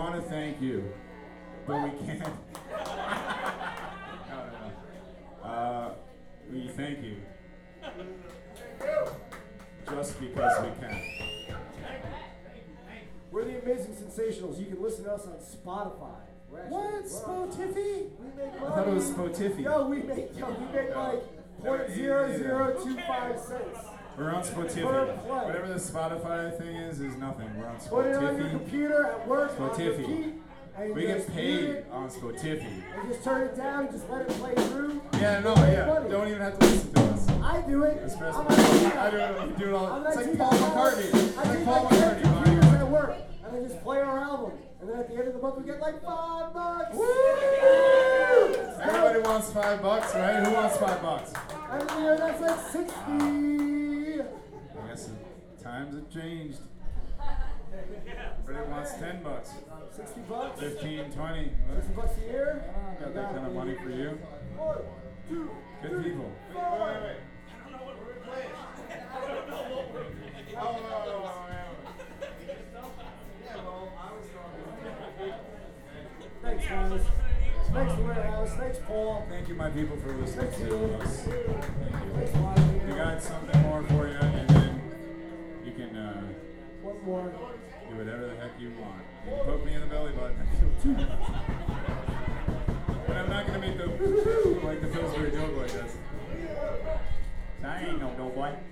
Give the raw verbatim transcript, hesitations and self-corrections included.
want to thank you, but we can't. no, no, no. Uh, we thank you. Just because we can. We're the Amazing Sensationals. You can listen to us on Spotify. What? Spotify? We make money. I thought it was Spotify. Yo, we make, yo, we make like point zero zero two five cents. We're on Spotify. Whatever the Spotify thing is, is nothing. We're on Spotify. Put it on your computer at work. Spotify. On we get paid on Spotify. And just turn it down, just let it play through. Yeah, no, yeah. Money. Don't even have to listen to us. I do it. Espresso. I'm I do it. You do it all. I'm It's like like Paul McCartney. It's I like take Paul my McCartney. computers at work, and then just play our album. And then at the end of the month, we get like five bucks. Woo! Everybody wants five bucks, right? Who wants five bucks? Every year, that's like sixty. I guess the times have changed. Everybody wants ten bucks. Sixty bucks. Fifteen, twenty. Sixty bucks a year. I don't got that kind of money for you. One, two, Good three, people. four. I don't know what we're playing. I don't know what we're playing. Oh, no, no, no. Thanks, guys. Thanks, Warehouse. Thanks, Paul. Thank you, my people, for listening Thanks, to you. us. Thank Thanks, you. Lonnie. We got something more for you, and then you can uh, One more. do whatever the heck you want. You can poke me in the belly button. I feel too much. But I'm not going to make the like the Pillsbury Doughboy does. I ain't no doughboy.